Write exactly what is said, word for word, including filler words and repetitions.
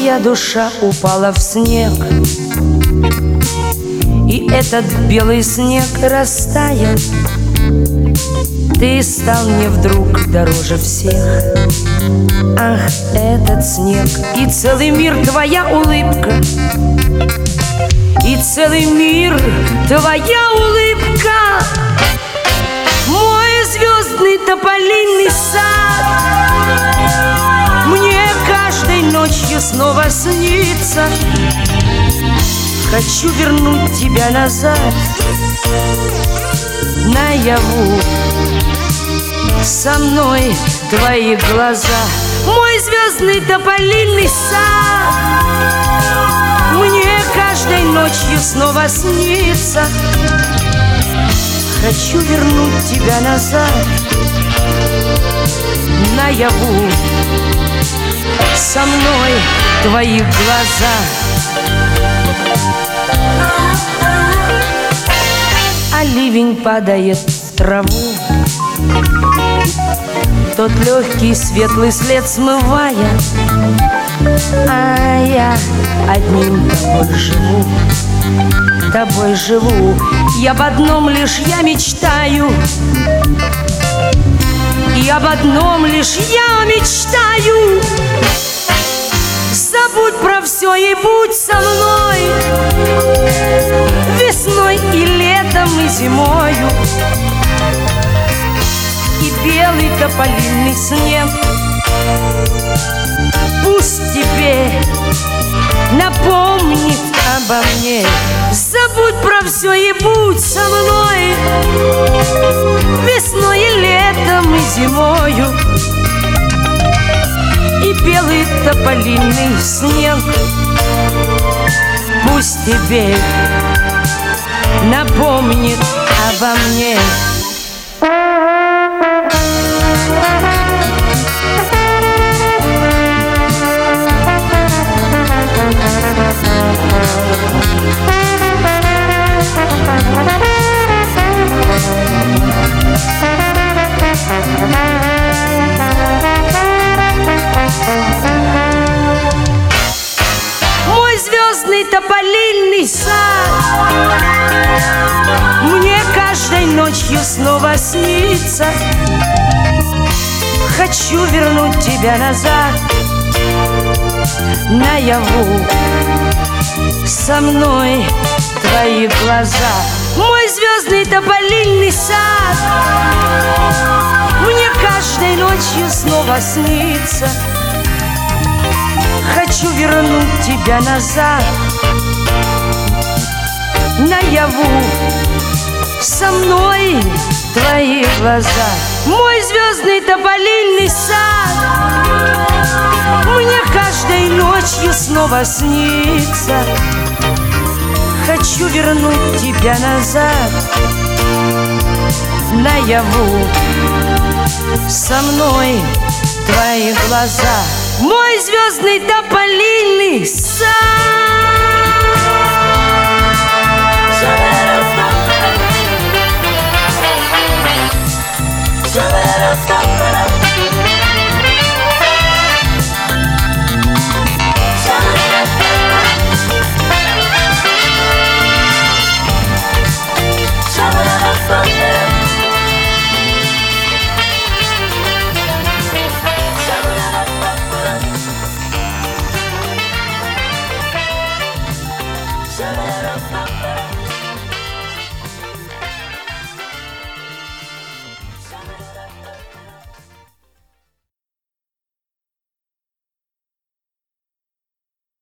Моя душа упала в снег, и этот белый снег растаял. Ты стал мне вдруг дороже всех. Ах, этот снег и целый мир, твоя улыбка, и целый мир, твоя улыбка. Мой звездный тополиный сад мне каждой ночью снова снится. Хочу вернуть тебя назад наяву. Со мной твои глаза. Мой звездный тополиный сад мне каждой ночью снова снится. Хочу вернуть тебя назад наяву. Со мной твои глаза. А ливень падает в траву, тот легкий светлый след смывая, а я одним тобой живу, тобой живу. И об одном лишь я мечтаю, и об одном лишь я мечтаю. Забудь про все и будь со мной весной и летом и зимою. И белый тополиный снег пусть теперь напомнит обо мне. Забудь про все и будь со мной весной и летом и зимою. И белый тополиный снег пусть теперь напомнит обо мне. Мой звездный тополиный сад мне каждой ночью снова снится. Хочу вернуть тебя назад наяву. Со мной твои глаза. Мой звездный тополиный сад мне каждой ночью снова снится. Хочу вернуть тебя назад наяву. Со мной твои глаза. Мой звездный тополиный сад мне каждой ночью снова снится. Хочу вернуть тебя назад наяву. Со мной твои глаза. Мой звездный тополиный сад.